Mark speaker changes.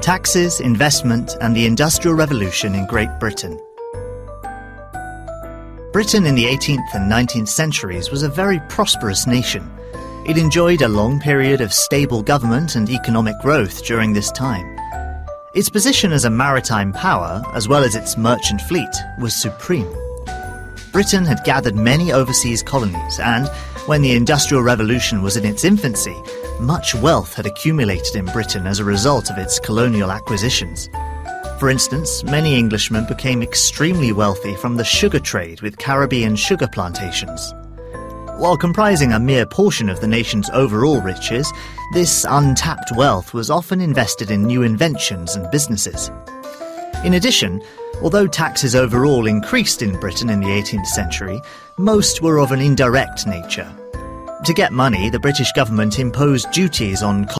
Speaker 1: Taxes, investment and the Industrial Revolution in Great Britain. Britain in the 18th and 19th centuries was a very prosperous nation. It enjoyed a long period of stable government and economic growth during this time. Its position as a maritime power, as well as its merchant fleet, was supreme. Britain had gathered many overseas colonies and, when the Industrial Revolution was in its infancy, much wealth had accumulated in Britain as a result of its colonial acquisitions. For instance, many Englishmen became extremely wealthy from the sugar trade with Caribbean sugar plantations. While comprising a mere portion of the nation's overall riches, this untapped wealth was often invested in new inventions and businesses. In addition, although taxes overall increased in Britain in the 18th century, most were of an indirect nature. To get money, the British government imposed duties on